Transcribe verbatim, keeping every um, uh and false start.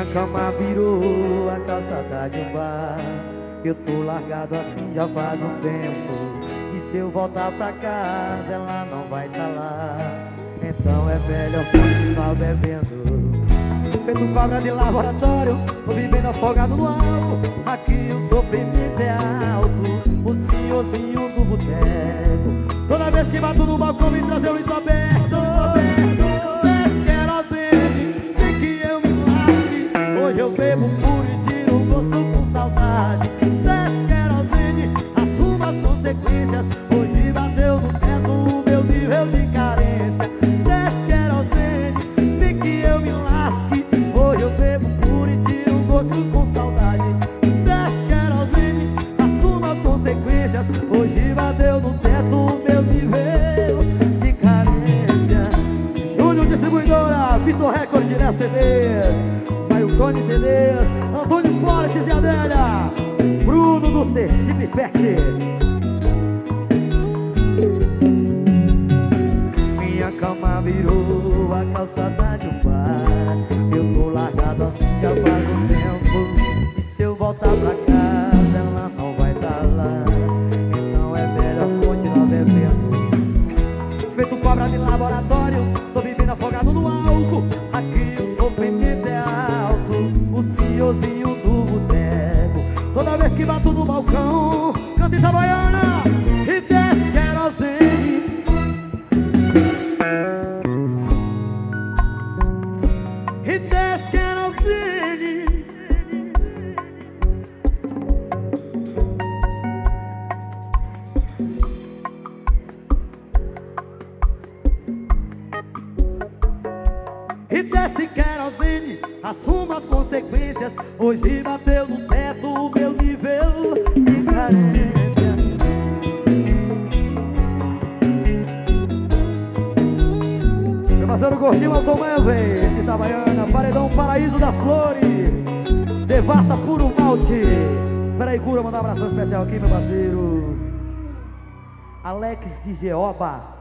cama virou a calçada de um bar. Eu tô largado assim já faz um tempo. E se eu voltar pra casa ela não vai tá lá. Então é melhor continuar bebendo. Feito cobra de laboratório, tô vivendo afogado no álcool. Aqui o sofrimento é alto, o senhorzinho do boteco. Toda vez que bato no balcão me trazer o litro aberto. Querosene, tem que eu me lasque. Hoje eu bebo puro e tiro o gosto com saudade. Desce querosene, assuma as consequências. Hoje bateu no teto o meu nível de carência. Desce querosene, tem que eu me lasque. Hoje eu bebo puro e tiro o gosto com saudade. Desce querosene, assuma as consequências. Hoje bateu no teto o meu nível de carência. Júnior Distribuidora, Vitor Record Direto C Ds, Mailcone C Ds, Antônio Pólites e Adélia, Bruno do Sergipe Pet. Minha cama virou a calçada de um bar. Eu tô largado assim já faz um tempo. E se eu voltar pra casa ela não vai tá lá. Então é melhor continuar bebendo. Feito cobra de laboratório, tô vivendo afogado no álcool. Aqui o sofrimento é alto, o senhorzinho do boteco. Toda vez que bato no balcão, canta Itabaiana e desce querosene. E desce querosene. E desce querosene, assuma as consequências. Hoje bateu no teto o meu nível de carência. Meu parceiro Gordinho Automóveis, Itabaiana, Paredão Paraíso das Flores, Devassa Puro Malte. Peraí, cura, mandar um abração especial aqui, meu parceiro Alex de Geoba.